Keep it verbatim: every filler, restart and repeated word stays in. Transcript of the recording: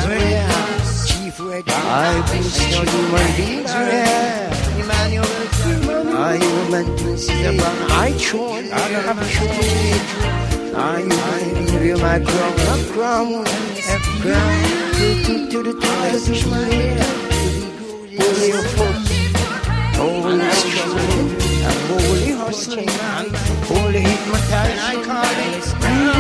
warehouse. Chief Red, I boost your human beings warehouse. Emmanuel, I human beings about I choose, I have a choice. I human beings, my crown, my crown, crown, to to to the to to my head. Holy folk, holy struggle, and holy hustling, holy hypnotizing. I call it.